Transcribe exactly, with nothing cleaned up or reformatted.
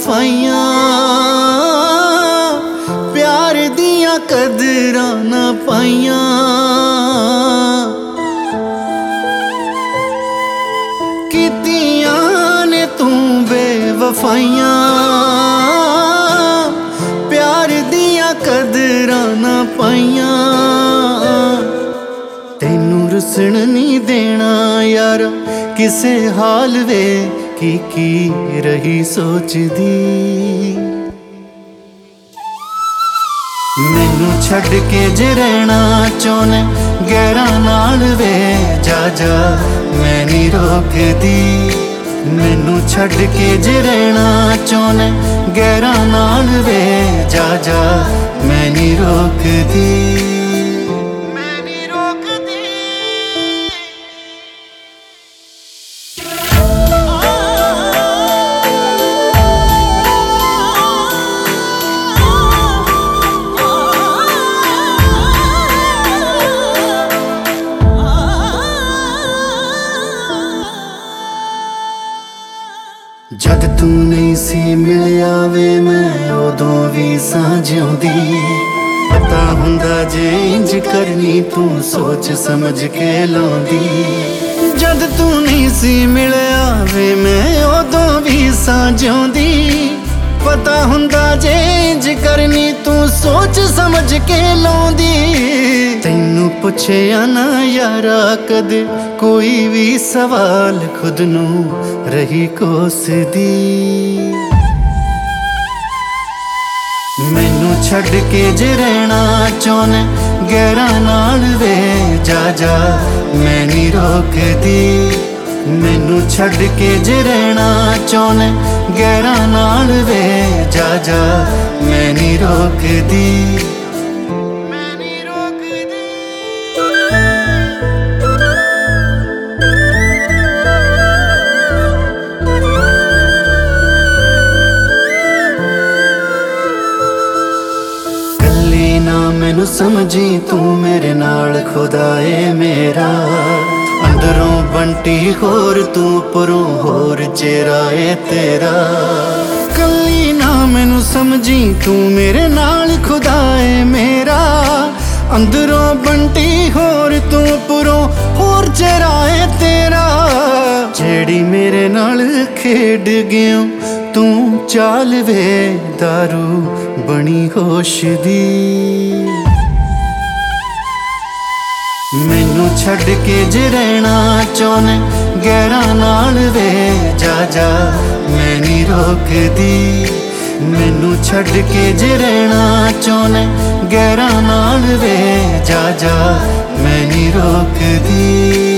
बेवफाइयां प्यार दियां कदरां ना पाइयां। कीतियां ने तू बेवफाइयां प्यार दियां कदरां ना पाइयां। तैनू रुसण नहीं देना यार किसे हाल वे की की रही सोचदी। मैनू छड़ के जे रहना चाहने गैरां नाल वे जा जा मैं नहीं रोकदी। मैनू छड़ के जे रहना चाहने गैरां नाल वे जा जा मैं नहीं रोकदी। जद तू नहीं सी मिलिया वे मैं उदों भी साझियोंदी। पता हुंदा जे इंज करनी तू सोच समझ के लाउंदी। जद तू नहीं सी मिलिया वे मैं उदों भी साझियोंदी। पता हुंदा जे इंज करनी तू सोच समझ के लाउंदी। तैनू पुछया ना यारा कद कोई भी सवाल खुद नू रही कोसदी। मैनू छड़ के जे रहना चाहने गैरां नाल वे जा जा मैं नहीं रोकदी। मैनू छड़ के जे रहना चाहने गैरां नाल वे जा जा मैं नहीं रोकदी। मैनू समझी तू मेरे नाल खुदाए मेरा। अंदरों बंटी होर तू परों होर चेहरा ए तेरा। कली ना मैनू समझी तू मेरे नाल खुदाए मेरा। अंदरों बंटी होर तू परों होर चेहरा ए तेरा। जेड़ी मेरे नाल खेड गयो तू चाल वे दारू बनी होश दी। मैनू छड़ के जे रहना चाहने गैरां नाल वे जा जा मैं नहीं रोकदी। मैनू छड़ के जे रहना चाहने गैरां नाल वे जा जा मैं नहीं रोकदी।